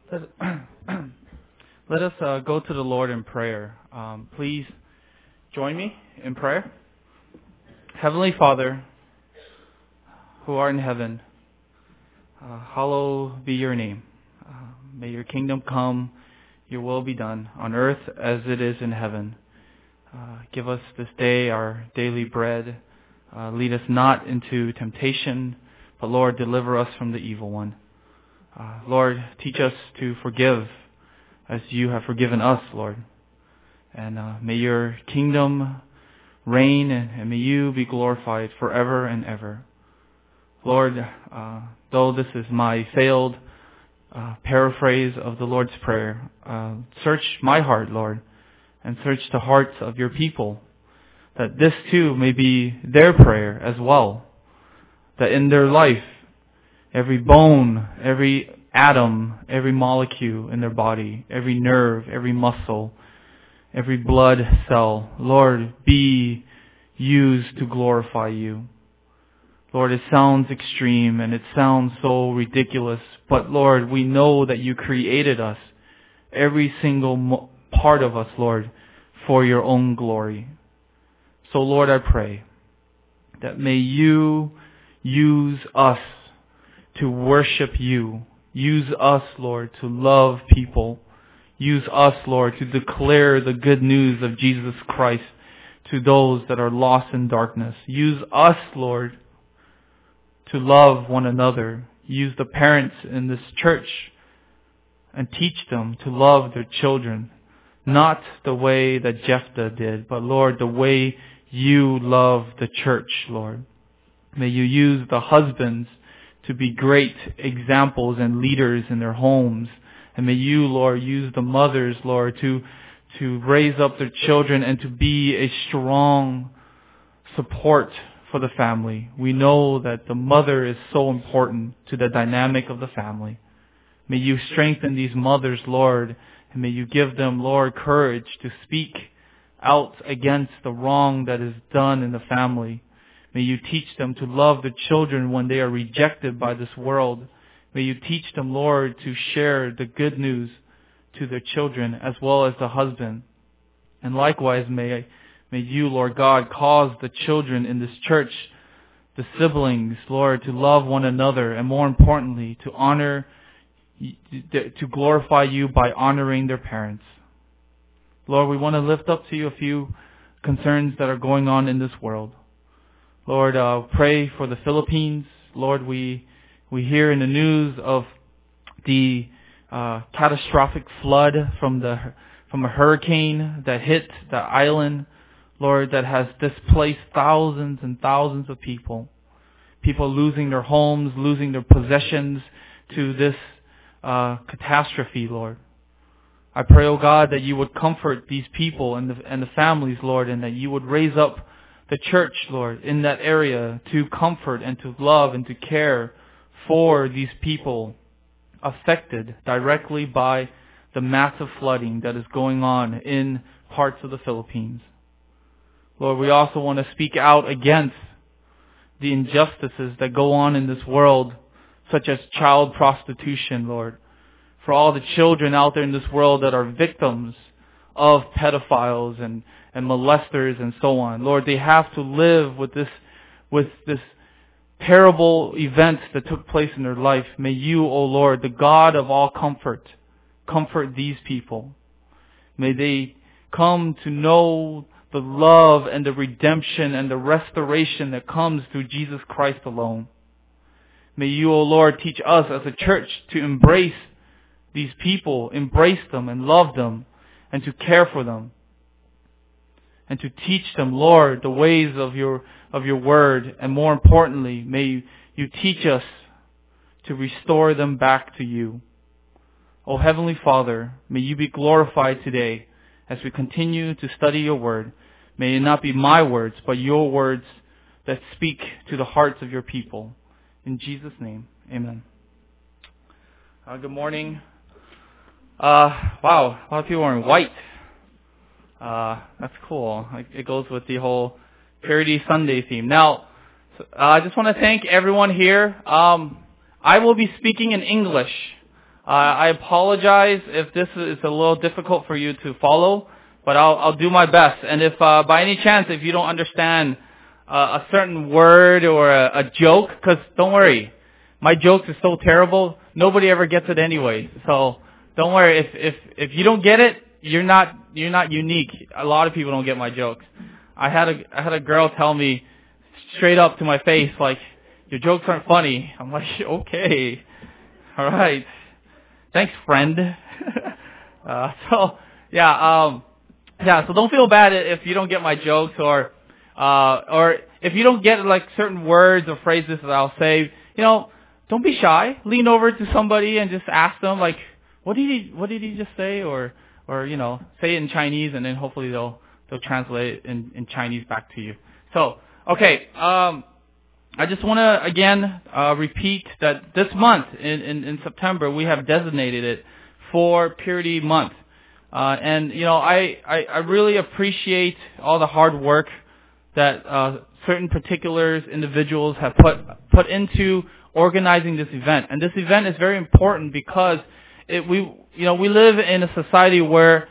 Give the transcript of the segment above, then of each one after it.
Let, let us go to the Lord in prayer. Please join me in prayer. Heavenly Father, who art in heaven, hallowed be your name. May your kingdom come, your will be done on earth as it is in heaven. Give us this day our daily bread. Lead us not into temptation, but Lord, deliver us from the evil one. Lord, teach us to forgive as you have forgiven us, Lord. And may your kingdom reign and may you be glorified forever and ever. Lord, though this is my failed paraphrase of the Lord's Prayer, search my heart, Lord, and search the hearts of your people, that this too may be their prayer as well, that in their life, every bone, every atom, every molecule in their body, every nerve, every muscle, every blood cell, Lord, be used to glorify you. Lord, it sounds extreme and it sounds so ridiculous, but Lord, we know that you created us, every single part of us, Lord, for your own glory. So Lord, I pray that may you use us to worship you. Use us, Lord, to love people. Use us, Lord, to declare the good news of Jesus Christ to those that are lost in darkness. Use us, Lord, to love one another. Use the parents in this church and teach them to love their children. Not the way that Jephthah did, but Lord, the way you love the church, Lord. May you use the husbands to be great examples and leaders in their homes. And may you, Lord, use the mothers, Lord, to raise up their children and to be a strong support for the family. We know that the mother is so important to the dynamic of the family. May you strengthen these mothers, Lord, and may you give them, Lord, courage to speak out against the wrong that is done in the family. May you teach them to love the children when they are rejected by this world. May you teach them, Lord, to share the good news to their children as well as the husband. And likewise, may you, Lord God, cause the children in this church, the siblings, Lord, to love one another and more importantly, to glorify you by honoring their parents. Lord, we want to lift up to you a few concerns that are going on in this world. Lord, pray for the Philippines. Lord, we hear in the news of the catastrophic flood from a hurricane that hit the island, Lord, that has displaced thousands and thousands of people. People losing their homes, losing their possessions to this catastrophe, Lord. I pray, oh God, that you would comfort these people and the families, Lord, and that you would raise up the church, Lord, in that area to comfort and to love and to care for these people affected directly by the massive flooding that is going on in parts of the Philippines. Lord, we also want to speak out against the injustices that go on in this world, such as child prostitution, Lord. For all the children out there in this world that are victims of pedophiles and molesters and so on. Lord, they have to live with this terrible events that took place in their life. May you, O Lord, the God of all comfort these people. May they come to know the love and the redemption and the restoration that comes through Jesus Christ alone. May you, O Lord, teach us as a church to embrace these people, embrace them and love them and to care for them. And to teach them, Lord, the ways of your word. And more importantly, may you teach us to restore them back to you. O Heavenly Father, may you be glorified today as we continue to study your word. May it not be my words, but your words that speak to the hearts of your people. In Jesus' name, amen. Good morning. Wow, a lot of people are in white. That's cool. It goes with the whole Purity Sunday theme. Now, I just want to thank everyone here. I will be speaking in English. I apologize if this is a little difficult for you to follow, but I'll do my best. And if by any chance, if you don't understand a certain word or a joke, because don't worry, my jokes are so terrible, nobody ever gets it anyway. So don't worry, if you don't get it, you're not unique. A lot of people don't get my jokes. I had a girl tell me straight up to my face, like, your jokes aren't funny. I'm like, okay, all right, thanks, friend. So don't feel bad if you don't get my jokes or if you don't get like certain words or phrases that I'll say. Don't be shy. Lean over to somebody and just ask them, like, what did he just say, or say it in Chinese, and then hopefully they'll translate it in Chinese back to you. So, okay, I just want to again repeat that this month in September we have designated it for Purity Month, and I really appreciate all the hard work that certain particular individuals have put into organizing this event. And this event is very important because we live in a society where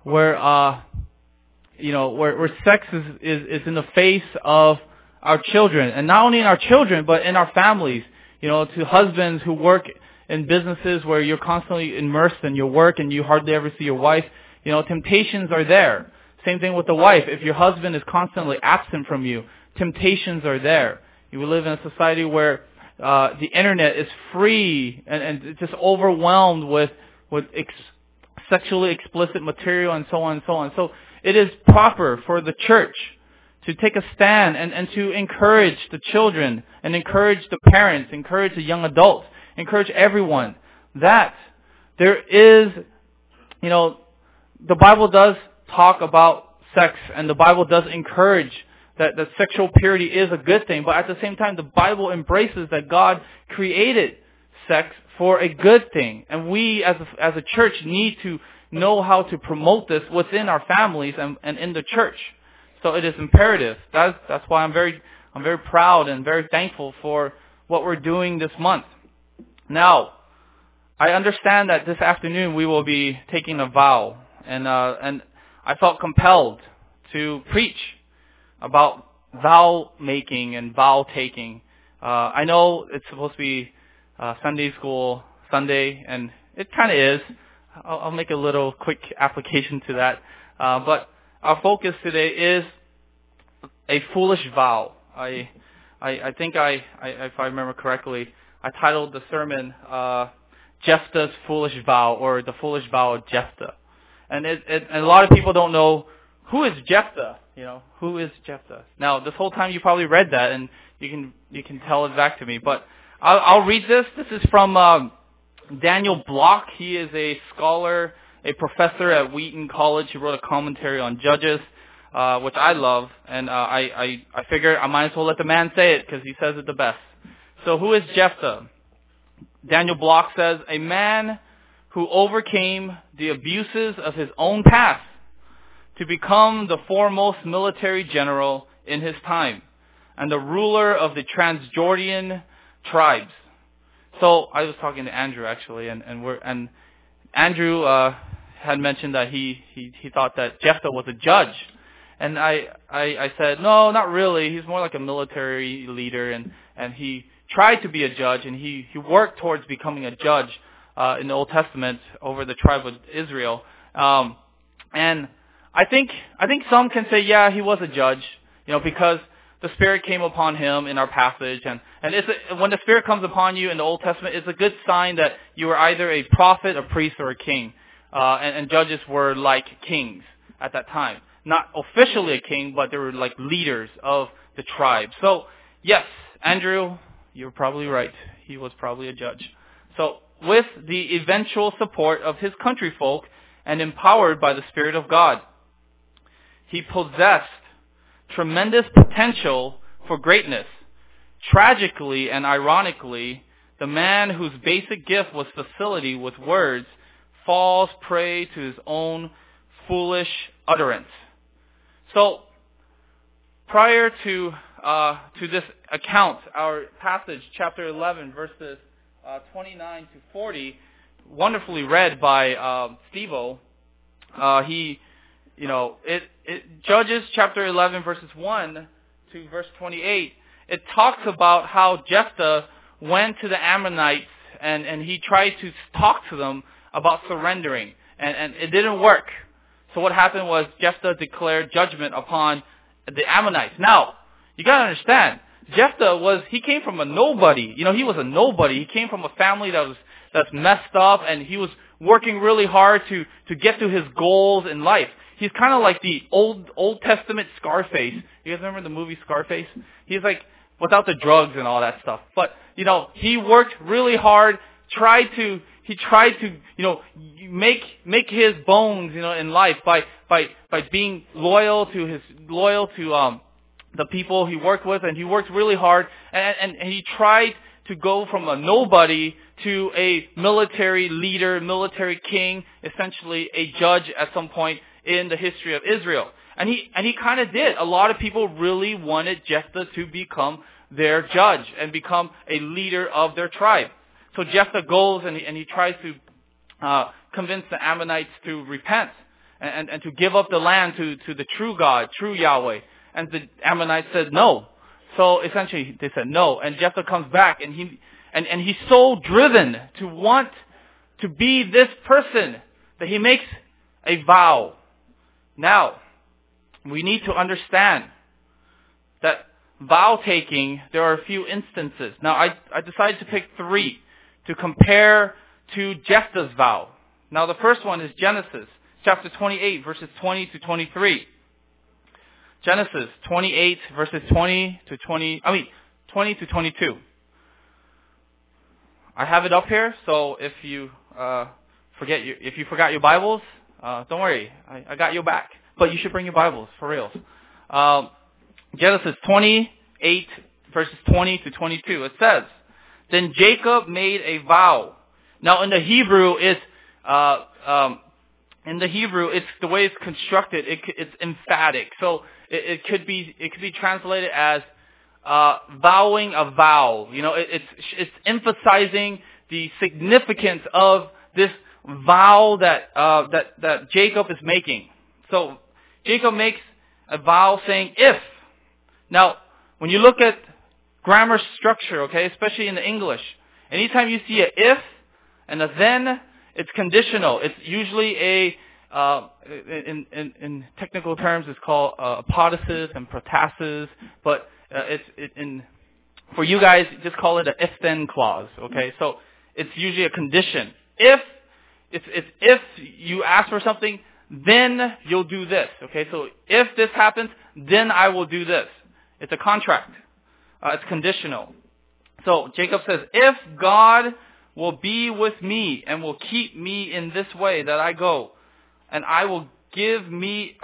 sex is in the face of our children, and not only in our children but in our families. To husbands who work in businesses where you're constantly immersed in your work and you hardly ever see your wife. Temptations are there. Same thing with the wife. If your husband is constantly absent from you, temptations are there. We live in a society where the internet is free and it's just overwhelmed with sexually explicit material and so on and so on. So it is proper for the church to take a stand and to encourage the children and encourage the parents, encourage the young adults, encourage everyone that there is, the Bible does talk about sex, and the Bible does encourage that sexual purity is a good thing, but at the same time, the Bible embraces that God created sex for a good thing, and we as a church need to know how to promote this within our families and in the church. So it is imperative. That's why I'm very proud and very thankful for what we're doing this month. Now, I understand that this afternoon we will be taking a vow, and I felt compelled to preach about vow making and vow taking. I know it's supposed to be Sunday school Sunday, and it kind of is. I'll make a little quick application to that. But our focus today is a foolish vow. I think if I remember correctly, I titled the sermon Jephthah's Foolish Vow, or the Foolish Vow of Jephthah. And a lot of people don't know who is Jephthah. Who is Jephthah? Now, this whole time you probably read that, and you can tell it back to me. But I'll read this. This is from Daniel Block. He is a scholar, a professor at Wheaton College. He wrote a commentary on Judges, which I love. And I figured I might as well let the man say it because he says it the best. So who is Jephthah? Daniel Block says, a man who overcame the abuses of his own past to become the foremost military general in his time and the ruler of the Transjordan tribes. So I was talking to Andrew actually, and Andrew had mentioned that he thought that Jephthah was a judge, and I said no, not really. He's more like a military leader, and he tried to be a judge, and he worked towards becoming a judge in the Old Testament over the tribe of Israel. And I think some can say, yeah, he was a judge, because the Spirit came upon him in our passage, and when the Spirit comes upon you in the Old Testament, it's a good sign that you were either a prophet, a priest, or a king. And judges were like kings at that time, not officially a king, but they were like leaders of the tribe. So yes, Andrew, you're probably right. He was probably a judge. So with the eventual support of his countryfolk and empowered by the Spirit of God, he possessed tremendous potential for greatness. Tragically and ironically, the man whose basic gift was facility with words falls prey to his own foolish utterance. So, prior to this account, our passage, chapter 11, verses 29 to 40, wonderfully read by Steve-O. Judges chapter 11 verses 1 to verse 28, it talks about how Jephthah went to the Ammonites and he tried to talk to them about surrendering, and it didn't work. So what happened was Jephthah declared judgment upon the Ammonites. Now, you gotta understand, Jephthah he came from a nobody. He was a nobody. He came from a family that's messed up, and he was working really hard to get to his goals in life. He's kind of like the Old Testament Scarface. You guys remember the movie Scarface? He's like without the drugs and all that stuff. But he worked really hard. He tried to make his bones in life by being loyal to the people he worked with, and he worked really hard, and he tried to go from a nobody to a military leader, military king, essentially a judge at some point in the history of Israel. And he kind of did. A lot of people really wanted Jephthah to become their judge and become a leader of their tribe. So Jephthah goes and he tries to convince the Ammonites to repent and to give up the land to the true God, true Yahweh. And the Ammonites said no. So essentially they said no. And Jephthah comes back and he's so driven to want to be this person that he makes a vow. Now, we need to understand that vow taking, there are a few instances. Now, I decided to pick 3 to compare to Jephthah's vow. Now, the first one is Genesis chapter 28, verses 20 to 23. Genesis 28, verses 20 to 22. I have it up here, so if you forgot your Bibles, don't worry, I got your back. But you should bring your Bibles, for real. Genesis 28, verses 20 to 22. It says, "Then Jacob made a vow." Now, in the Hebrew, it's the way it's constructed. It's emphatic, so it could be translated as vowing a vow. It's emphasizing the significance of this vow that Jacob is making. So Jacob makes a vow saying if. Now, when you look at grammar structure, okay, especially in the English, anytime you see a if and a then, it's conditional. It's usually in technical terms, it's called apodosis and protasis, but for you guys, just call it an if-then clause, okay? So it's usually a condition. If you ask for something, then you'll do this, okay? So if this happens, then I will do this. It's a contract. It's conditional. So Jacob says, if God will be with me and will keep me in this way that I go, and will give me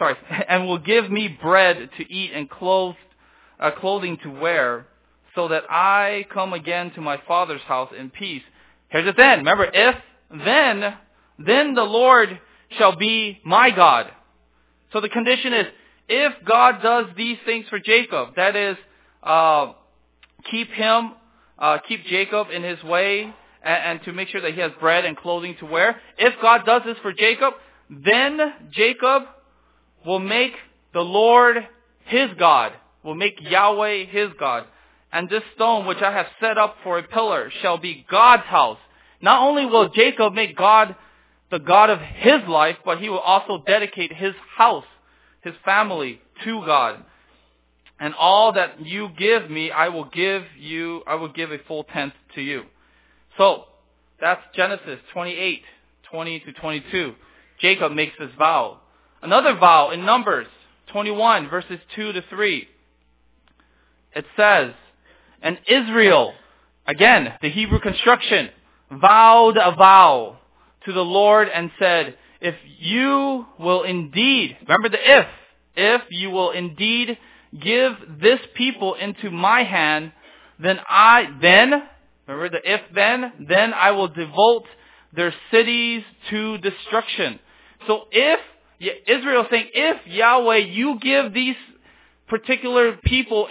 bread to eat and clothing to wear, so that I come again to my father's house in peace. Here's the then. Remember, if, then the Lord shall be my God. So the condition is, if God does these things for Jacob, that is, keep Jacob in his way, and to make sure that he has bread and clothing to wear. If God does this for Jacob, then Jacob will make the Lord his God, will make Yahweh his God. And this stone which I have set up for a pillar shall be God's house. Not only will Jacob make God the God of his life, but he will also dedicate his house, his family, to God. And all that you give me, I will give a full tenth to you. So, that's Genesis 28, 20 to 22. Jacob makes this vow. Another vow in Numbers 21, verses 2 to 3. It says, and Israel, again, the Hebrew construction, vowed a vow to the Lord and said, if you will indeed, remember the if you will indeed give this people into my hand, then remember the if then I will devote their cities to destruction. So Israel is saying, if Yahweh, you give these particular people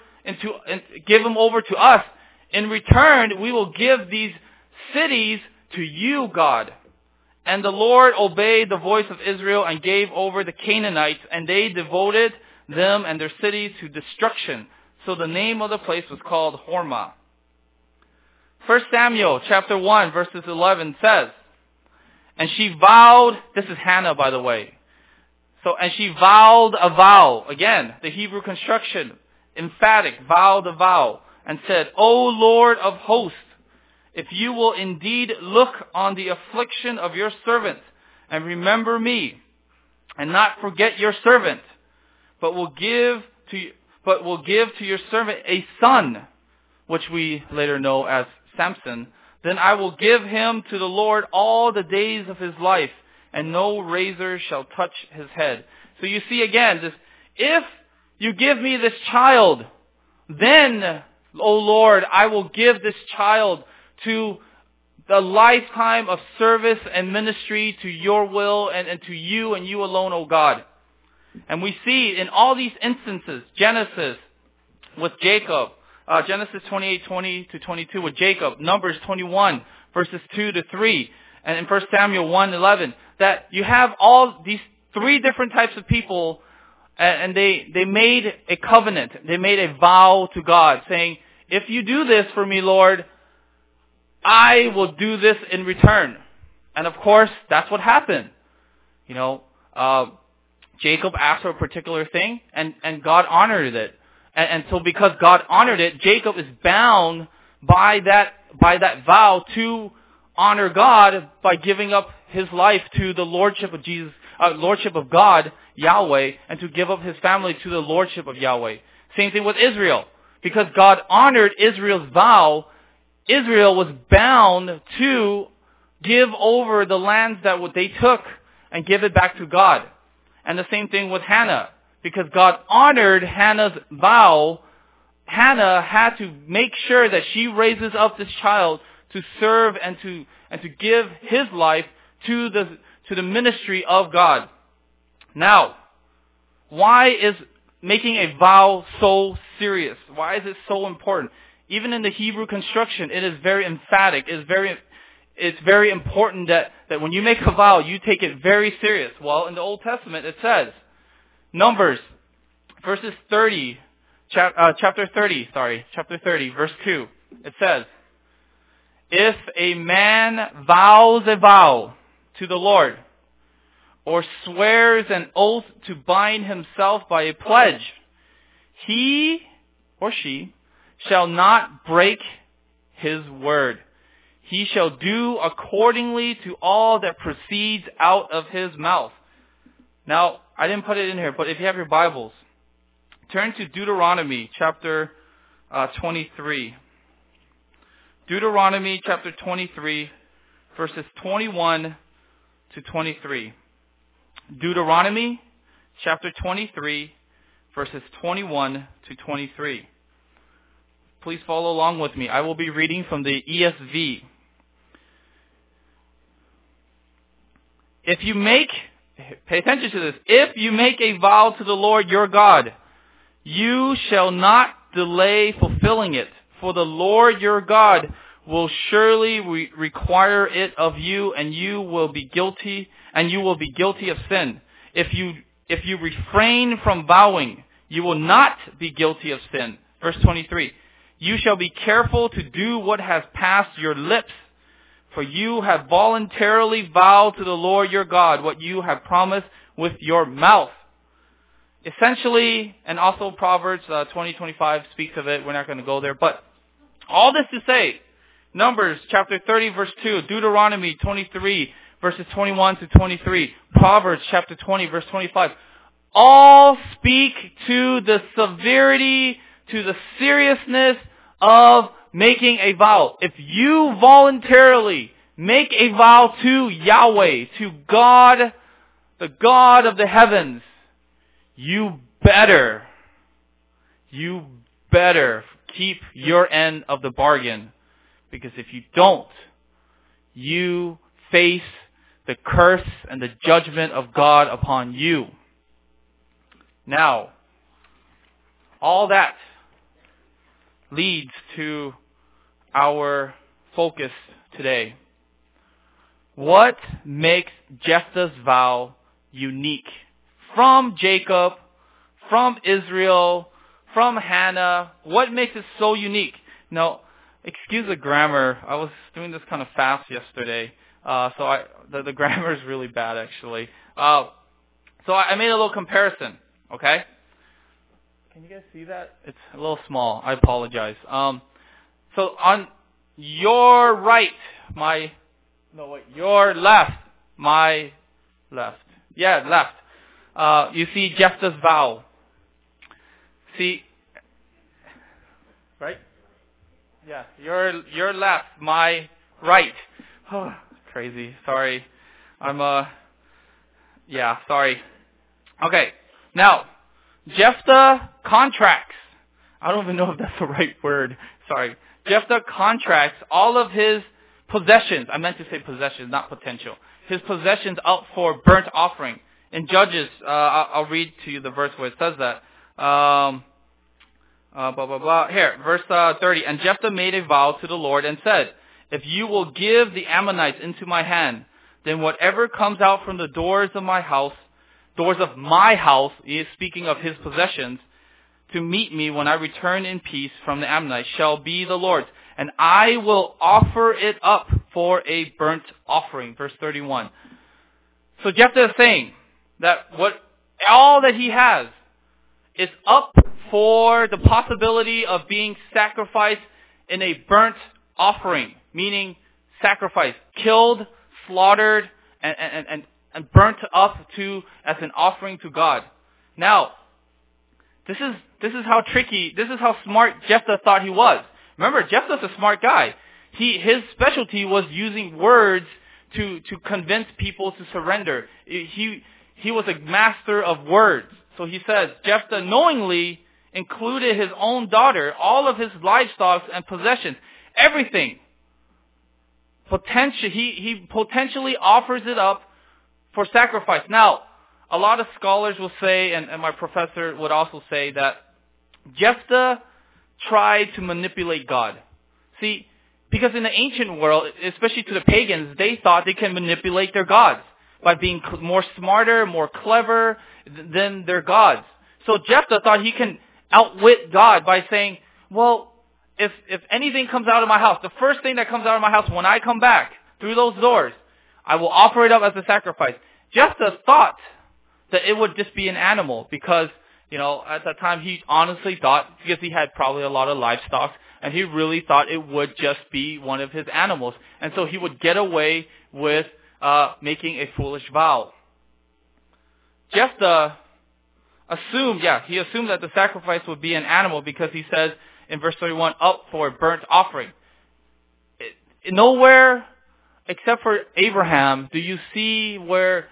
give them over to us, in return, we will give these cities to you, God. And the Lord obeyed the voice of Israel and gave over the Canaanites, and they devoted them and their cities to destruction. So the name of the place was called Hormah. 1 Samuel chapter 1 verses 11 says, and she vowed, this is Hannah by the way. And she vowed a vow, again, the Hebrew construction, emphatic, vowed a vow, and said, O Lord of hosts, if you will indeed look on the affliction of your servant and remember me, and not forget your servant, but will give to your servant a son, which we later know as Samson, then I will give him to the Lord all the days of his life, and no razor shall touch his head. So you see again, this, if you give me this child, then, O Lord, I will give this child to the lifetime of service and ministry to your will and to you and you alone, O God. And we see in all these instances, Genesis with Jacob, Genesis 28:20-22 with Jacob, Numbers 21 verses 2-3, and in 1 Samuel 1:11, that you have all these three different types of people, and they made a covenant, they made a vow to God, saying, if you do this for me, Lord, I will do this in return. And of course, that's what happened. Jacob asked for a particular thing, and God honored it. And so because God honored it, Jacob is bound by that vow to honor God by giving up his life to the lordship of Jesus, lordship of God, Yahweh, and to give up his family to the lordship of Yahweh. Same thing with Israel. Because God honored Israel's vow, Israel was bound to give over the lands that they took and give it back to God. And the same thing with Hannah. Because God honored Hannah's vow, Hannah had to make sure that she raises up this child to serve and to give his life to the ministry of God. Now, why is making a vow so serious? Why is it so important? Even in the Hebrew construction, it is very emphatic. It's very important that when you make a vow, you take it very serious. Well, in the Old Testament, it says, Numbers, chapter 30, verse 2. It says, if a man vows a vow to the Lord, or swears an oath to bind himself by a pledge, he or she shall not break his word. He shall do accordingly to all that proceeds out of his mouth. Now, I didn't put it in here, but if you have your Bibles, turn to Deuteronomy chapter 23. Deuteronomy chapter 23, verses 21 to 23. Deuteronomy chapter 23, verses 21 to 23. Please follow along with me. I will be reading from the ESV. Pay attention to this. If you make a vow to the Lord your God, you shall not delay fulfilling it, for the Lord your God will surely require it of you, and you will be guilty of sin. If you refrain from vowing, you will not be guilty of sin. Verse 23. You shall be careful to do what has passed your lips, for you have voluntarily vowed to the Lord your God what you have promised with your mouth. Essentially, and also Proverbs 20:25 speaks of it. We're not going to go there. But all this to say, Numbers chapter 30 verse 2, Deuteronomy 23 verses 21 to 23, Proverbs chapter 20 verse 25, all speak to the severity, to the seriousness of making a vow. If you voluntarily make a vow to Yahweh, to God, the God of the heavens, you better keep your end of the bargain. Because if you don't, you face the curse and the judgment of God upon you. Now, all that leads to our focus today. What makes Jephthah's vow unique? From Jacob, from Israel, from Hannah, what makes it so unique? Now, excuse the grammar. I was doing this kind of fast yesterday, so the grammar is really bad actually. So I made a little comparison, okay? Can you guys see that? It's a little small. I apologize. So on your right, your left, my left. Yeah, left. You see Jephthah's vow. See, right? Yeah, your left, my right. Oh, crazy. Sorry. Sorry. Okay. Now, Jephthah contracts. I don't even know if that's the right word. Sorry. Jephthah contracts all of his possessions. I meant to say possessions, not potential. His possessions out for burnt offering. In Judges, I'll read to you the verse where it says that. Here, verse 30. And Jephthah made a vow to the Lord and said, if you will give the Ammonites into my hand, then whatever comes out from the doors of my house, he is speaking of his possessions, to meet me when I return in peace from the Ammonites shall be the Lord's, and I will offer it up for a burnt offering. Verse 31. So Jephthah is saying that all that he has is up for the possibility of being sacrificed in a burnt offering, meaning sacrificed, killed, slaughtered, and burnt up as an offering to God. Now, this is how tricky, this is how smart Jephthah thought he was. Remember, Jephthah's a smart guy. His specialty was using words to convince people to surrender. He was a master of words. So he says, Jephthah knowingly included his own daughter, all of his livestock and possessions, everything. He potentially offers it up for sacrifice. Now, a lot of scholars will say, and my professor would also say, that Jephthah tried to manipulate God. See, because in the ancient world, especially to the pagans, they thought they can manipulate their gods by being more smarter, more clever than their gods. So Jephthah thought he can outwit God by saying, well, if anything comes out of my house, the first thing that comes out of my house when I come back through those doors, I will offer it up as a sacrifice. Jephthah thought that it would just be an animal because, at that time he honestly thought, because he had probably a lot of livestock, and he really thought it would just be one of his animals. And so he would get away with making a foolish vow. Jephthah assumed that the sacrifice would be an animal because he says in verse 31, up for a burnt offering. Nowhere except for Abraham do you see where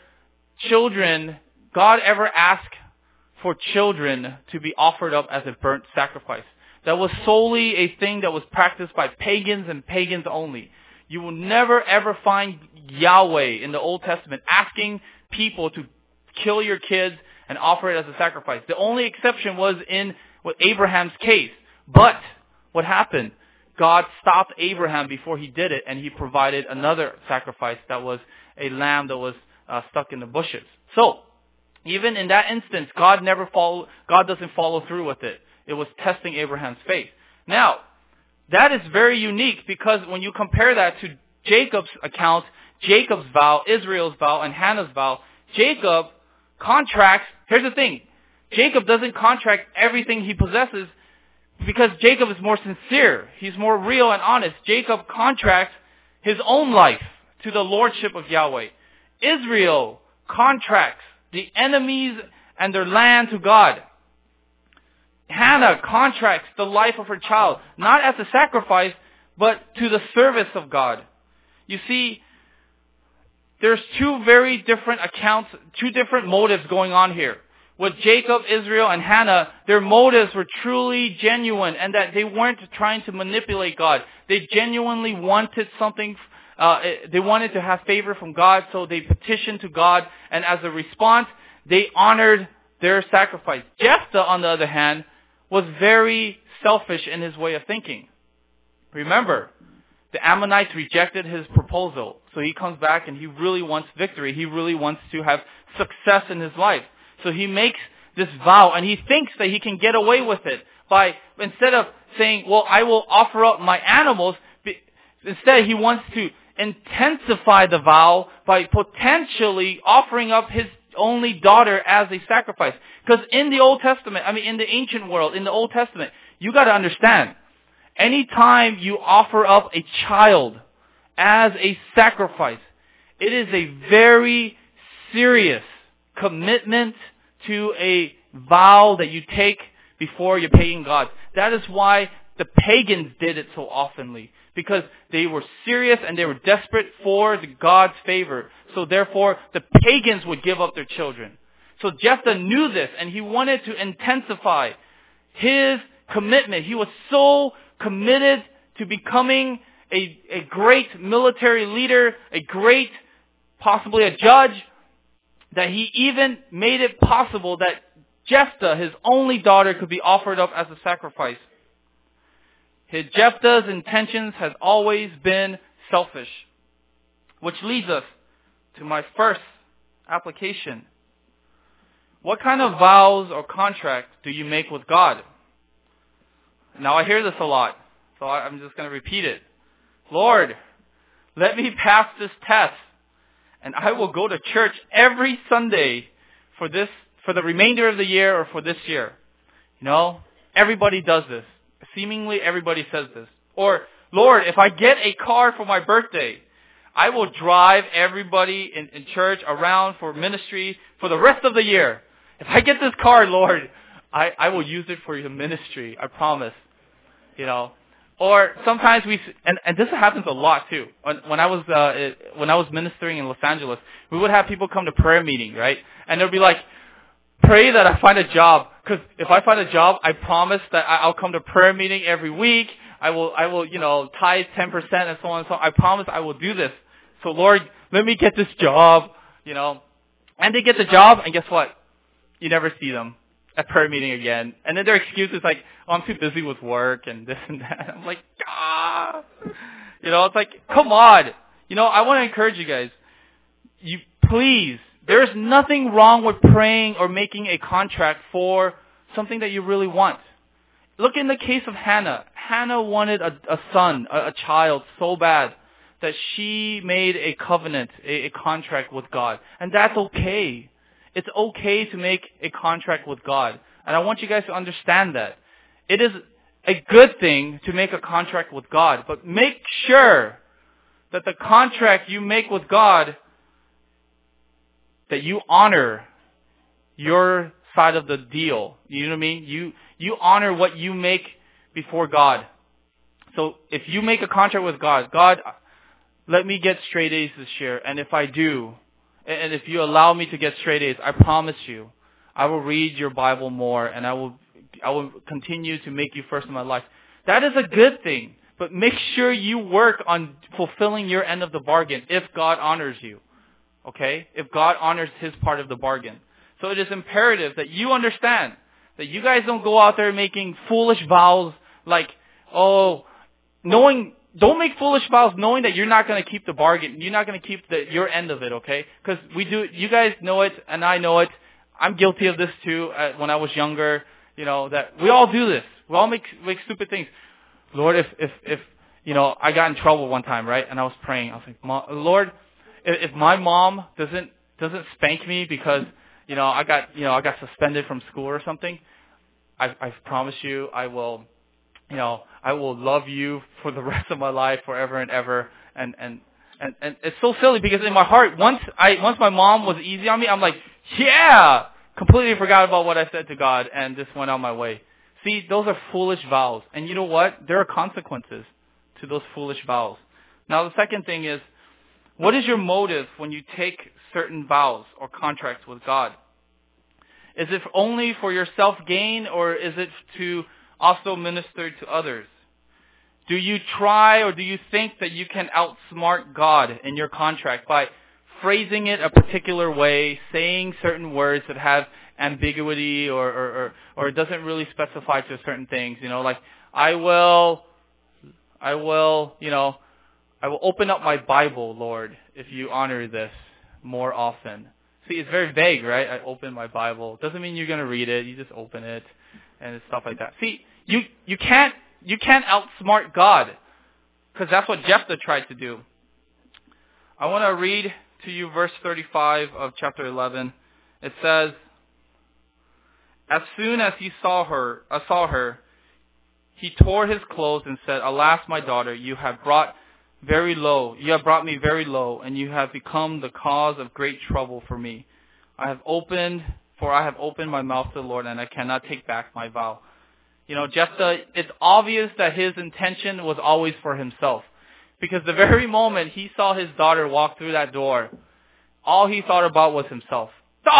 God ever asked for children to be offered up as a burnt sacrifice. That was solely a thing that was practiced by pagans and pagans only. You will never ever find Yahweh in the Old Testament asking people to kill your kids and offer it as a sacrifice. The only exception was in Abraham's case. But what happened? God stopped Abraham before he did it, and he provided another sacrifice that was a lamb that was stuck in the bushes. So, even in that instance, God doesn't follow through with it. It was testing Abraham's faith. Now, that is very unique because when you compare that to Jacob's account, Jacob's vow, Israel's vow, and Hannah's vow, Jacob contracts, here's the thing, Jacob doesn't contract everything he possesses because Jacob is more sincere. He's more real and honest. Jacob contracts his own life to the lordship of Yahweh. Israel contracts the enemies and their land to God. Hannah contracts the life of her child, not as a sacrifice, but to the service of God. You see, there's two very different accounts, two different motives going on here. With Jacob, Israel, and Hannah, their motives were truly genuine and that they weren't trying to manipulate God. They genuinely wanted something, they wanted to have favor from God, so they petitioned to God, and as a response, they honored their sacrifice. Jephthah, on the other hand, was very selfish in his way of thinking. Remember, the Ammonites rejected his proposal. So he comes back and he really wants victory. He really wants to have success in his life. So he makes this vow and he thinks that he can get away with it by, instead of saying, well, I will offer up my animals, instead he wants to intensify the vow by potentially offering up his only daughter as a sacrifice. Because in the Old Testament, in the ancient world, in the Old Testament, you got to understand, anytime you offer up a child as a sacrifice, it is a very serious commitment to a vow that you take before your pagan gods. That is why the pagans did it so oftenly, because they were serious and they were desperate for the God's favor. So therefore, the pagans would give up their children. So Jephthah knew this, and he wanted to intensify his commitment. He was so committed to becoming a great military leader, possibly a judge, that he even made it possible that Jephthah, his only daughter, could be offered up as a sacrifice. Jephthah's intentions has always been selfish. Which leads us to my first application. What kind of vows or contracts do you make with God? Now I hear this a lot, so I'm just going to repeat it. Lord, let me pass this test, and I will go to church every Sunday for the remainder of the year or for this year. Everybody does this. Seemingly everybody says this. Or, Lord, if I get a car for my birthday, I will drive everybody in church around for ministry for the rest of the year. If I get this car, Lord, I will use it for the ministry. I promise. Or sometimes and this happens a lot too. When I was ministering in Los Angeles, we would have people come to prayer meeting, right? And they'll be like, pray that I find a job, because if I find a job, I promise that I'll come to prayer meeting every week. I will, tithe 10% and so on and so on. I promise I will do this. So Lord, let me get this job, And they get the job, and guess what? You never see them at prayer meeting again. And then their excuse is like, oh, I'm too busy with work and this and that. I'm like, it's like, come on. I want to encourage you guys. Please, there is nothing wrong with praying or making a contract for something that you really want. Look in the case of Hannah. Hannah wanted a son, a child so bad that she made a covenant, a contract with God. And that's okay. It's okay to make a contract with God. And I want you guys to understand that. It is a good thing to make a contract with God, but make sure that the contract you make with God, that you honor your side of the deal. You know what I mean? You honor what you make before God. So if you make a contract with God, God, let me get straight A's this year. And if I do, and if you allow me to get straight A's, I promise you, I will read your Bible more, and I will continue to make you first in my life. That is a good thing. But make sure you work on fulfilling your end of the bargain if God honors you. Okay? If God honors his part of the bargain. So it is imperative that you understand that you guys don't go out there making foolish vows like, don't make foolish vows knowing that you're not going to keep the bargain. You're not going to keep your end of it, okay? Because you guys know it and I know it. I'm guilty of this too when I was younger, that we all do this. We all make stupid things. Lord, if I got in trouble one time, right? And I was praying. I was like, Lord, if my mom doesn't spank me because I got suspended from school or something, I promise you I will love you for the rest of my life, forever and ever. And it's so silly because in my heart, once my mom was easy on me, I'm like, yeah, completely forgot about what I said to God and just went on my way. See, those are foolish vows. And you know what? There are consequences to those foolish vows. Now, the second thing is, what is your motive when you take certain vows or contracts with God? Is it only for your self-gain, or is it to also minister to others? Do you try or do you think that you can outsmart God in your contract by phrasing it a particular way, saying certain words that have ambiguity or it doesn't really specify to certain things, like I will, I will open up my Bible, Lord, if you honor this more often. See, it's very vague, right? I open my Bible. Doesn't mean you're going to read it. You just open it and stuff like that. See, you can't outsmart God, because that's what Jephthah tried to do. I want to read to you verse 35 of chapter 11. It says, as soon as he saw her, he tore his clothes and said, alas, my daughter, you have brought me very low, and you have become the cause of great trouble for me. I have opened my mouth to the Lord, and I cannot take back my vow. Jephthah, it's obvious that his intention was always for himself. Because the very moment he saw his daughter walk through that door, all he thought about was himself.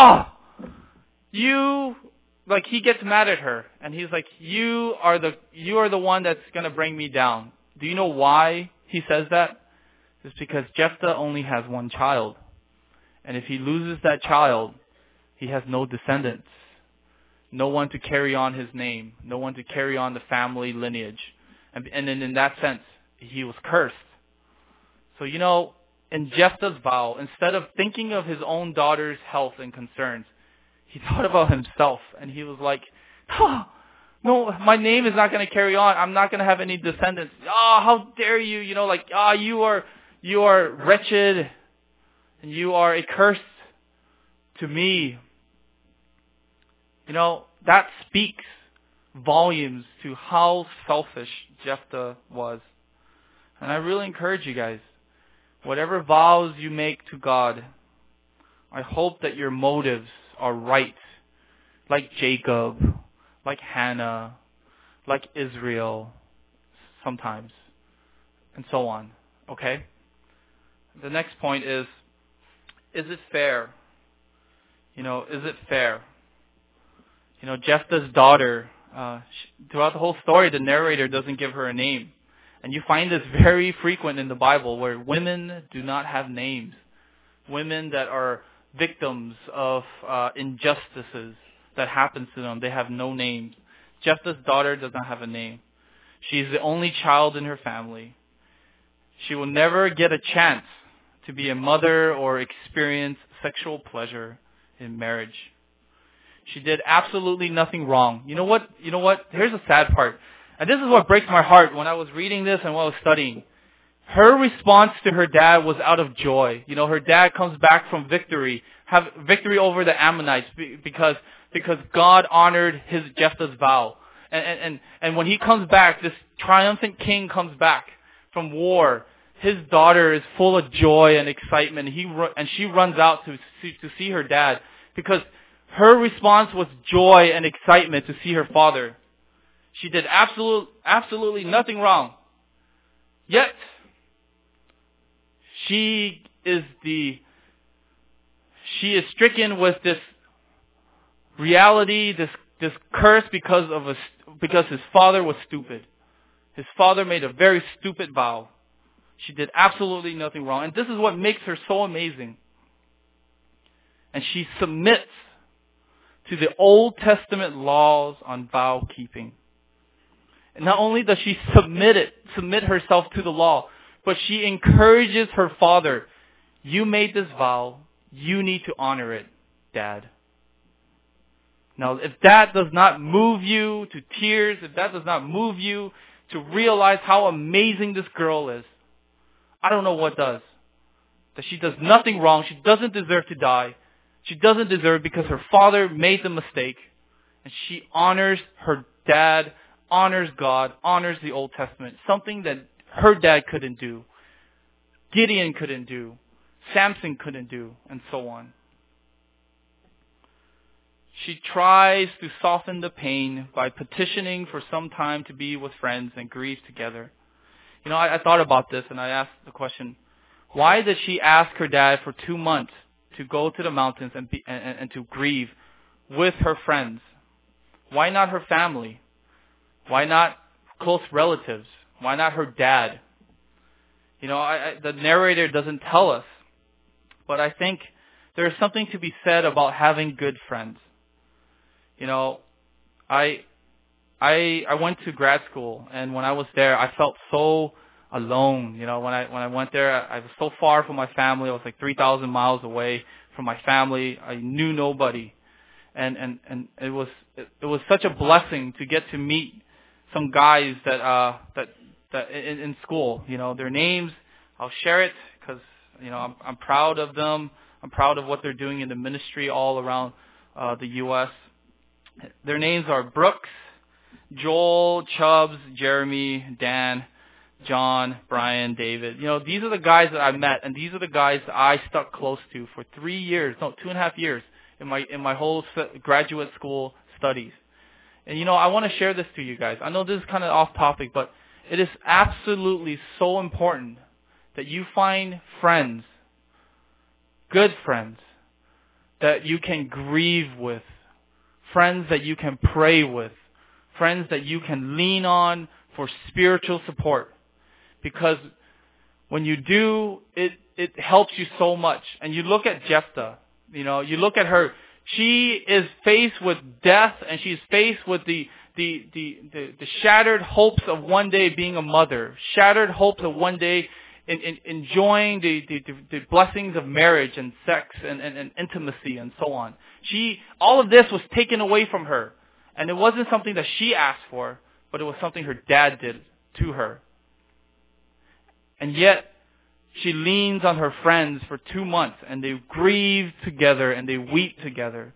He gets mad at her, and he's like, you are the one that's going to bring me down. Do you know why he says that? It's because Jephthah only has one child. And if he loses that child, he has no descendants. No one to carry on his name. No one to carry on the family lineage. And then in that sense, he was cursed. So, in Jephthah's vow, instead of thinking of his own daughter's health and concerns, he thought about himself. And he was like, no, my name is not going to carry on. I'm not going to have any descendants. How dare you? You are wretched, and you are a curse to me. That speaks volumes to how selfish Jephthah was. And I really encourage you guys, whatever vows you make to God, I hope that your motives are right, like Jacob, like Hannah, like Israel sometimes, and so on. Okay? The next point is it fair? Is it fair? Jephthah's daughter, throughout the whole story, the narrator doesn't give her a name. And you find this very frequent in the Bible, where women do not have names. Women that are victims of injustices that happens to them, they have no names. Jephthah's daughter does not have a name. She's the only child in her family. She will never get a chance to be a mother or experience sexual pleasure in marriage. She did absolutely nothing wrong. You know what? Here's the sad part. And this is what breaks my heart when I was reading this and when I was studying. Her response to her dad was out of joy. Her dad comes back from victory over the Ammonites because God honored Jephthah's vow. And when he comes back, this triumphant king comes back from war. His daughter is full of joy and excitement. And she runs out to see her dad, because her response was joy and excitement to see her father. She did absolutely nothing wrong. Yet, she is stricken with this reality, this curse because his father was stupid. His father made a very stupid vow. She did absolutely nothing wrong. And this is what makes her so amazing. And she submits to the Old Testament laws on vow keeping. And not only does she submit herself to the law, but she encourages her father. You made this vow. You need to honor it, Dad. Now, if that does not move you to tears, if that does not move you to realize how amazing this girl is, I don't know what does. That she does nothing wrong. She doesn't deserve to die. She doesn't deserve it because her father made the mistake. And she honors her dad, honors God, honors the Old Testament. Something that her dad couldn't do. Gideon couldn't do. Samson couldn't do. And so on. She tries to soften the pain by petitioning for some time to be with friends and grieve together. I thought about this and I asked the question, why did she ask her dad for 2 months to go to the mountains and to grieve with her friends? Why not her family? Why not close relatives? Why not her dad? The narrator doesn't tell us, but I think there's something to be said about having good friends. I went to grad school, and when I was there, I felt so alone. When I went there, I was so far from my family. I was like 3,000 miles away from my family. I knew nobody, and it was such a blessing to get to meet some guys that in school. Their names, I'll share it because I'm proud of them. I'm proud of what they're doing in the ministry all around the U.S. Their names are Brooks, Joel, Chubbs, Jeremy, Dan, John, Brian, David. These are the guys that I met, and these are the guys that I stuck close to for 2.5 years in my whole graduate school studies. And I want to share this to you guys. I know this is kind of off topic, but it is absolutely so important that you find friends, good friends, that you can grieve with, friends that you can pray with, friends that you can lean on for spiritual support. Because when you do, it helps you so much. And you look at Jephthah, you look at her. She is faced with death, and she's faced with the shattered hopes of one day being a mother, shattered hopes of one day enjoying the blessings of marriage and sex and intimacy and so on. All of this was taken away from her. And it wasn't something that she asked for, but it was something her dad did to her. And yet, she leans on her friends for 2 months, and they grieve together, and they weep together.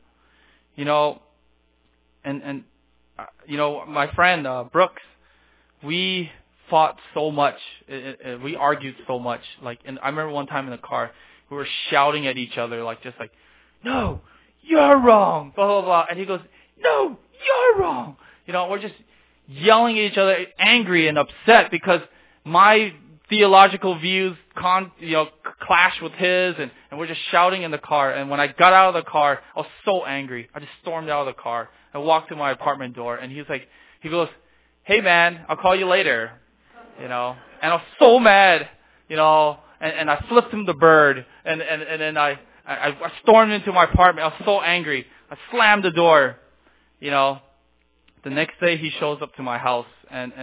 My friend, Brooks, we fought so much. We argued so much. And I remember one time in the car, we were shouting at each other, no, you're wrong, blah, blah, blah. And he goes, no, you're wrong. We're just yelling at each other, angry and upset because my theological views clash with his, and we're just shouting in the car. And when I got out of the car, I was so angry. I just stormed out of the car. I walked to my apartment door, and he goes, hey man, I'll call you later. And I was so mad, and I flipped him the bird, and then I stormed into my apartment. I was so angry. I slammed the door. The next day he shows up to my house, and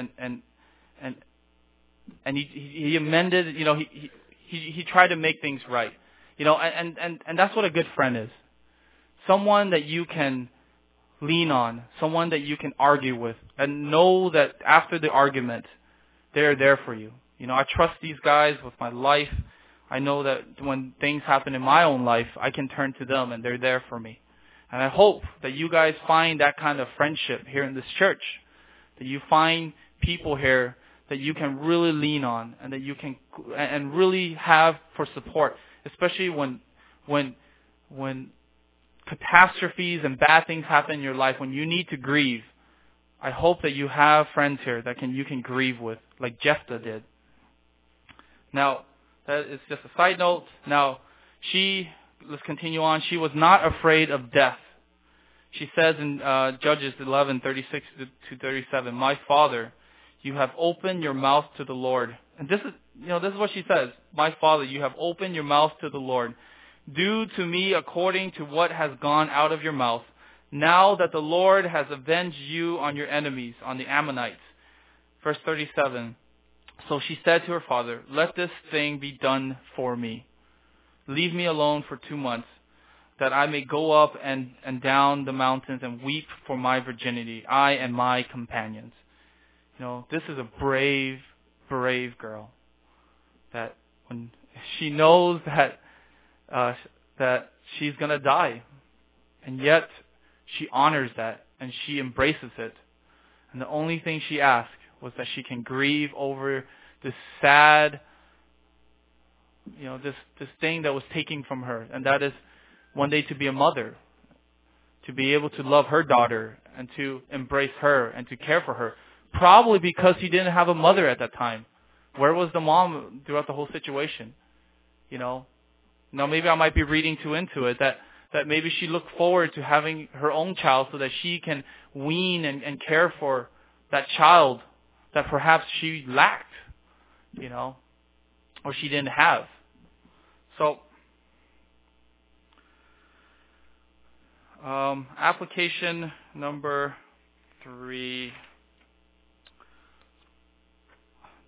he amended. He tried to make things right. And that's what a good friend is. Someone that you can lean on, someone that you can argue with, and know that after the argument, they're there for you. I trust these guys with my life. I know that when things happen in my own life, I can turn to them, and they're there for me. And I hope that you guys find that kind of friendship here in this church, that you find people here that you can really lean on, and that you can and really have for support, especially when catastrophes and bad things happen in your life, when you need to grieve. I hope that you have friends here that you can grieve with, like Jephthah did. Now, that is just a side note. Now, let's continue on. She was not afraid of death. She says in Judges 11:36 to 37, my father, you have opened your mouth to the Lord. And this is what she says. My father, you have opened your mouth to the Lord. Do to me according to what has gone out of your mouth. Now that the Lord has avenged you on your enemies, on the Ammonites. Verse 37. So she said to her father, let this thing be done for me. Leave me alone for 2 months, that I may go up and down the mountains and weep for my virginity, I and my companions. This is a brave, brave girl. That when she knows that she's going to die, and yet she honors that and she embraces it. And the only thing she asked was that she can grieve over this sad, this thing that was taken from her, and that is one day to be a mother, to be able to love her daughter and to embrace her and to care for her. Probably because he didn't have a mother at that time. Where was the mom throughout the whole situation? Now maybe I might be reading too into it, that maybe she looked forward to having her own child so that she can wean and care for that child that perhaps she lacked, or she didn't have. So, application number 3.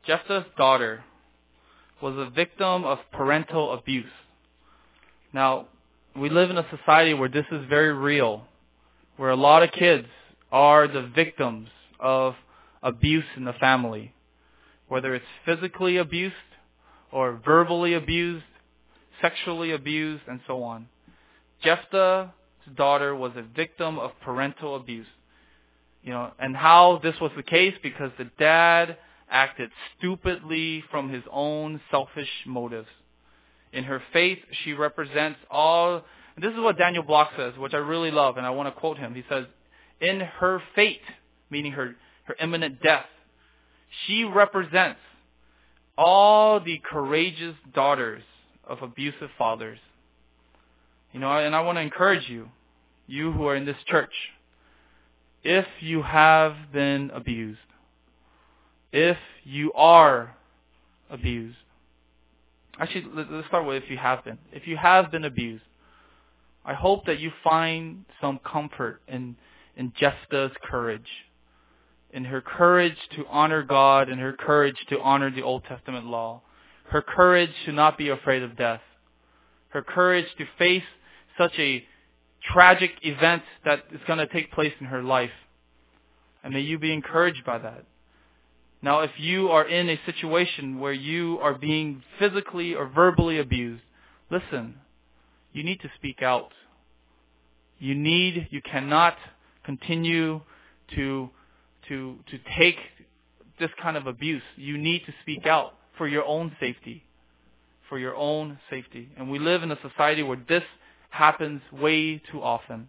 Jephthah's daughter was a victim of parental abuse. Now, we live in a society where this is very real, where a lot of kids are the victims of abuse in the family, whether it's physically abused or verbally abused, sexually abused, and so on. Jephthah's daughter was a victim of parental abuse. And how this was the case, because the dad acted stupidly from his own selfish motives. In her faith, she represents all. And this is what Daniel Block says, which I really love, and I want to quote him. He says, in her fate, meaning her imminent death, she represents all the courageous daughters of abusive fathers. And I want to encourage you who are in this church, if you have been abused, if you are abused. Actually, let's start with if you have been. If you have been abused, I hope that you find some comfort in Jephthah's courage, in her courage to honor God, and her courage to honor the Old Testament law, her courage to not be afraid of death, her courage to face such a tragic event that is going to take place in her life. And may you be encouraged by that. Now, if you are in a situation where you are being physically or verbally abused, listen, you need to speak out. You cannot continue to take this kind of abuse. You need to speak out for your own safety. For your own safety. And we live in a society where this happens way too often.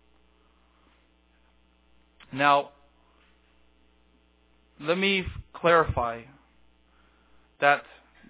Now, let me clarify that,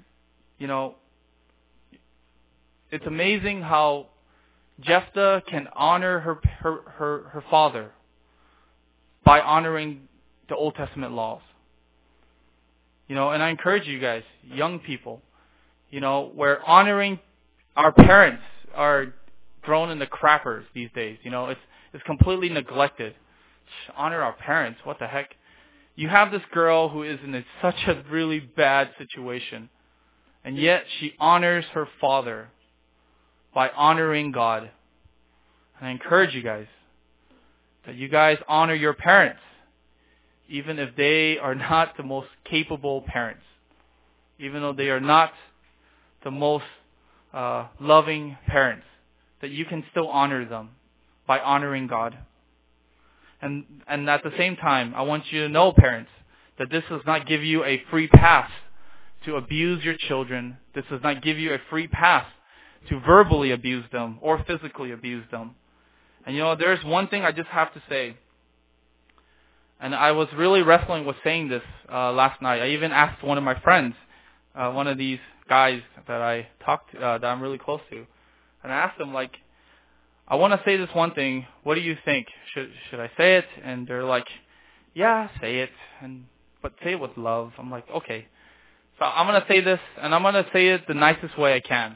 it's amazing how Jephthah can honor her father by honoring the Old Testament laws. And I encourage you guys, young people, where honoring our parents are thrown in the crappers these days. It's completely neglected. Honor our parents. What the heck? You have this girl who is in such a really bad situation, and yet she honors her father by honoring God. And I encourage you guys that you guys honor your parents, even if they are not the most capable parents, even though they are not the most loving parents, that you can still honor them by honoring God. And at the same time, I want you to know, parents, that this does not give you a free pass to abuse your children. This does not give you a free pass to verbally abuse them or physically abuse them. And there's one thing I just have to say. And I was really wrestling with saying this last night. I even asked one of my friends, one of these guys that I talked to, that I'm really close to. And I asked them, I want to say this one thing. What do you think? Should I say it? And they're like, yeah, say it. But say it with love. I'm like, okay. So I'm going to say this, and I'm going to say it the nicest way I can.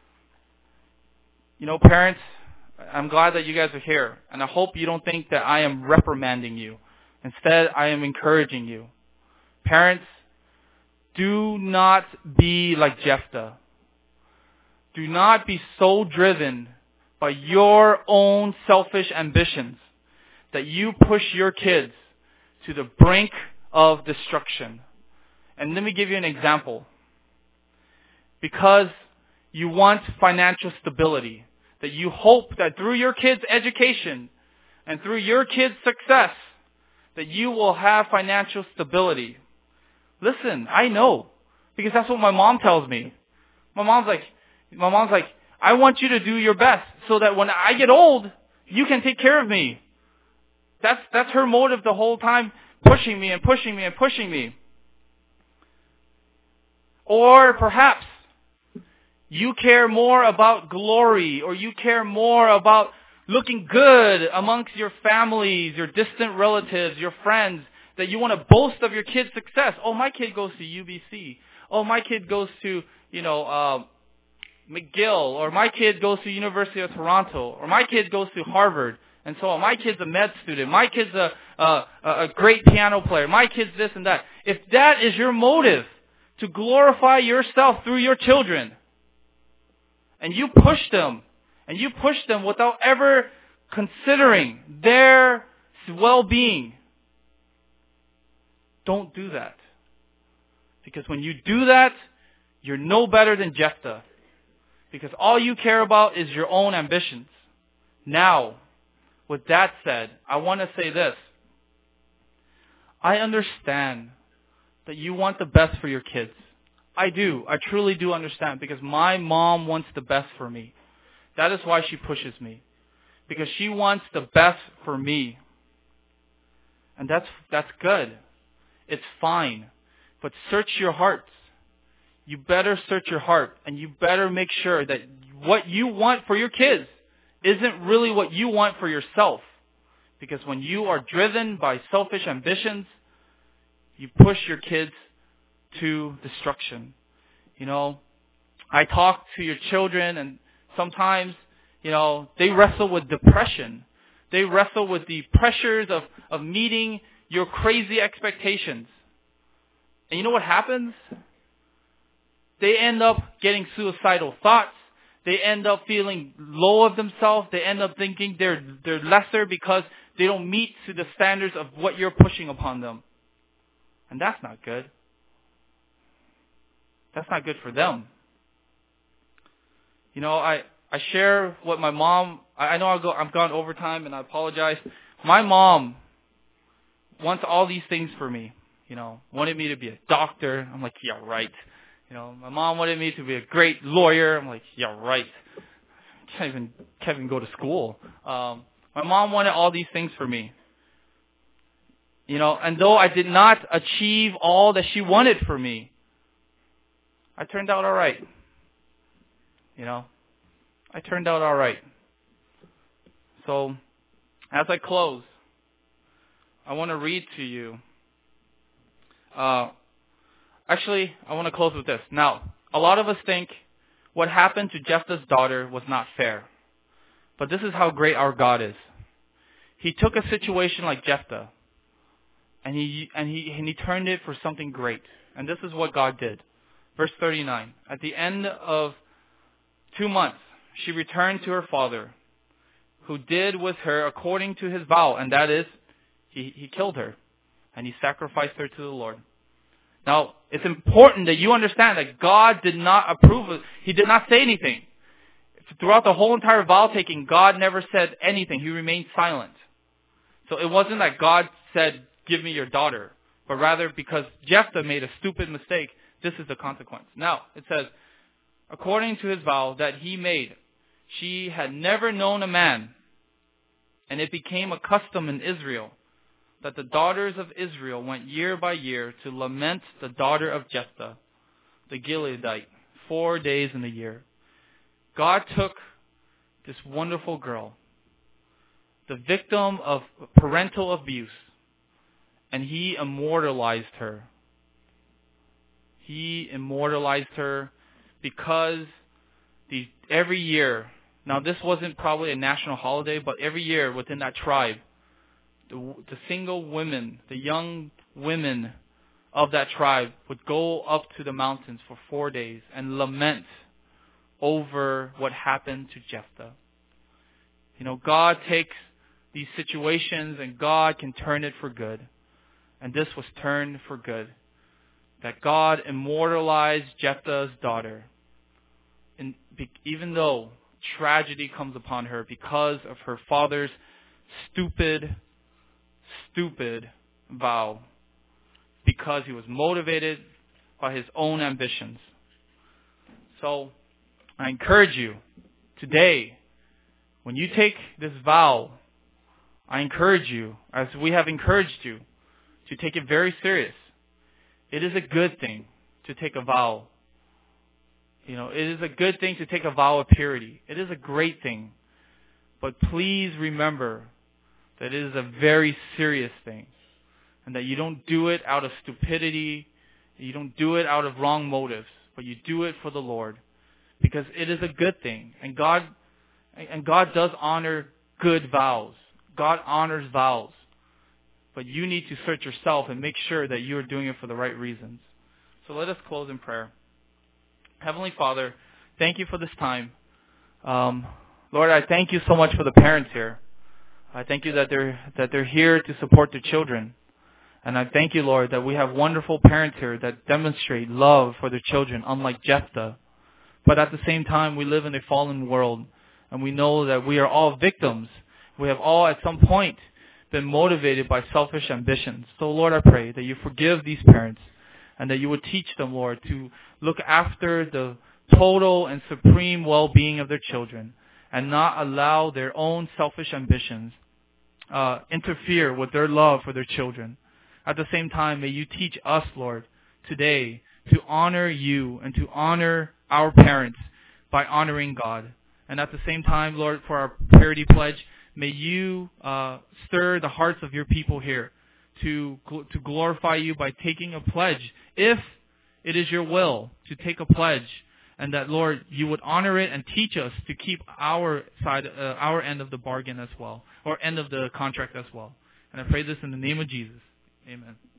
Parents, I'm glad that you guys are here. And I hope you don't think that I am reprimanding you. Instead, I am encouraging you. Parents, do not be like Jephthah. Do not be so driven by your own selfish ambitions that you push your kids to the brink of destruction. And let me give you an example. Because you want financial stability, that you hope that through your kids' education and through your kids' success, that you will have financial stability. Listen, I know, because that's what my mom tells me. My mom's like, I want you to do your best so that when I get old, you can take care of me. That's her motive the whole time, pushing me and pushing me and pushing me. Or perhaps you care more about glory, or you care more about looking good amongst your families, your distant relatives, your friends, that you want to boast of your kid's success. Oh, my kid goes to UBC. Oh, my kid goes to, McGill, or my kid goes to University of Toronto, or my kid goes to Harvard, and so on. My kid's a med student. My kid's a great piano player. My kid's this and that. If that is your motive to glorify yourself through your children, and you push them without ever considering their well-being, don't do that. Because when you do that, you're no better than Jephthah. Because all you care about is your own ambitions. Now, with that said, I want to say this. I understand that you want the best for your kids. I do. I truly do understand, because my mom wants the best for me. That is why she pushes me. Because she wants the best for me. And that's good. It's fine. But search your hearts. You better search your heart, and you better make sure that what you want for your kids isn't really what you want for yourself. Because when you are driven by selfish ambitions, you push your kids to destruction. You know, I talk to your children, and sometimes, they wrestle with depression. They wrestle with the pressures of meeting your crazy expectations. And you know what happens? They end up getting suicidal thoughts. They end up feeling low of themselves. They end up thinking they're lesser because they don't meet to the standards of what you're pushing upon them. And that's not good. That's not good for them. I share what my mom, I know I've gone overtime, and I apologize. My mom wants all these things for me. Wanted me to be a doctor. I'm like, yeah, right. My mom wanted me to be a great lawyer. I'm like, yeah, right. Can't even go to school. My mom wanted all these things for me. And though I did not achieve all that she wanted for me, I turned out all right. I turned out all right. So, as I close, I want to read to you. Actually, I want to close with this. Now, a lot of us think what happened to Jephthah's daughter was not fair. But this is how great our God is. He took a situation like Jephthah, and he turned it for something great. And this is what God did. Verse 39. At the end of 2 months, she returned to her father, who did with her according to his vow, and that is, he killed her, and he sacrificed her to the Lord. Now, it's important that you understand that God did not approve of it. He did not say anything. Throughout the whole entire vow taking, God never said anything. He remained silent. So it wasn't that God said, give me your daughter, but rather because Jephthah made a stupid mistake, this is the consequence. Now, it says, according to his vow that he made, she had never known a man, and it became a custom in Israel that the daughters of Israel went year by year to lament the daughter of Jephthah, the Gileadite, 4 days in the year. God took this wonderful girl, the victim of parental abuse, and he immortalized her. He immortalized her because every year, now this wasn't probably a national holiday, but every year within that tribe, the single women, the young women of that tribe would go up to the mountains for 4 days and lament over what happened to Jephthah. God takes these situations and God can turn it for good. And this was turned for good. That God immortalized Jephthah's daughter. And even though tragedy comes upon her because of her father's stupid vow, because he was motivated by his own ambitions. So, I encourage you today, when you take this vow, I encourage you, as we have encouraged you, to take it very serious. It is a good thing to take a vow. It is a good thing to take a vow of purity. It is a great thing. But please remember that it is a very serious thing. And that you don't do it out of stupidity. You don't do it out of wrong motives. But you do it for the Lord. Because it is a good thing. And God does honor good vows. God honors vows. but you need to search yourself and make sure that you are doing it for the right reasons. So let us close in prayer. Heavenly Father, thank you for this time. Lord, I thank you so much for the parents here. I thank you that they're here to support their children. And I thank you, Lord, that we have wonderful parents here that demonstrate love for their children, unlike Jephthah. But at the same time, we live in a fallen world, and we know that we are all victims. We have all, at some point, been motivated by selfish ambitions. So, Lord, I pray that you forgive these parents, and that you would teach them, Lord, to look after the total and supreme well-being of their children, and not allow their own selfish ambitions interfere with their love for their children. At the same time, may you teach us, Lord, today to honor you and to honor our parents by honoring God. And at the same time, Lord, for our purity pledge, may you stir the hearts of your people here to glorify you by taking a pledge, if it is your will to take a pledge, and that, Lord, you would honor it and teach us to keep our side, our end of the bargain as well, or end of the contract as well. And I pray this in the name of Jesus. Amen.